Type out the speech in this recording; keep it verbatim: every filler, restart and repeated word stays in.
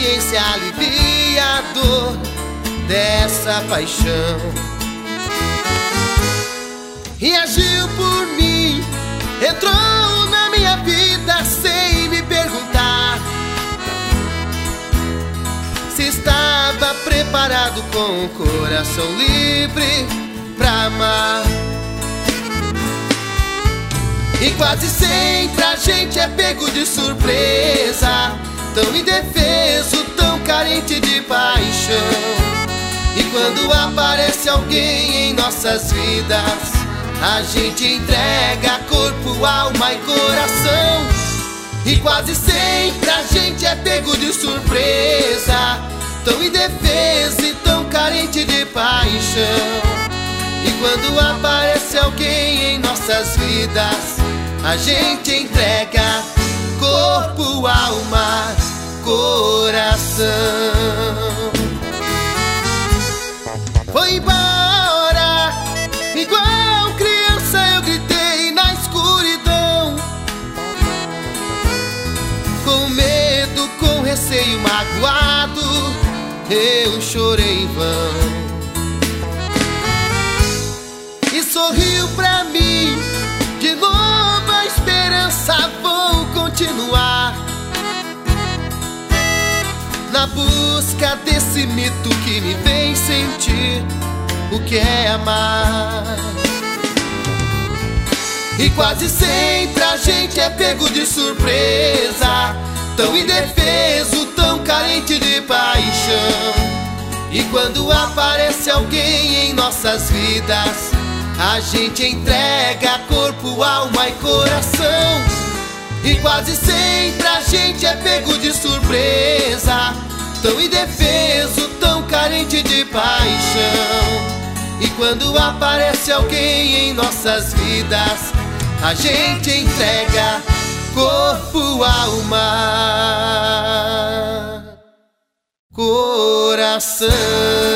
consciência alivia a dor dessa paixão. E agiu por mim, entrou na minha vida sem me perguntar se estava preparado com o coração livre pra amar. E quase sempre a gente é pego de surpresa, tão indefeso, tão carente de paixão. E quando aparece alguém em nossas vidas, a gente entrega corpo, alma e coração. E quase sempre a gente é pego de surpresa, tão indefeso e tão carente de paixão. E quando aparece alguém em nossas vidas, a gente entrega corpo, alma, coração. Foi embora, igual criança eu gritei na escuridão, com medo, com receio, magoado, eu chorei em vão. E sorriu pra mim, de novo a esperança, vou continuar na busca desse mito que me fez sentir o que é amar. E quase sempre a gente é pego de surpresa, tão indefeso, tão carente de paixão. E quando aparece alguém em nossas vidas, a gente entrega corpo, alma e coração. E quase sempre a gente é pego de surpresa, tão indefeso, tão carente de paixão. E quando aparece alguém em nossas vidas, a gente entrega corpo, alma, coração.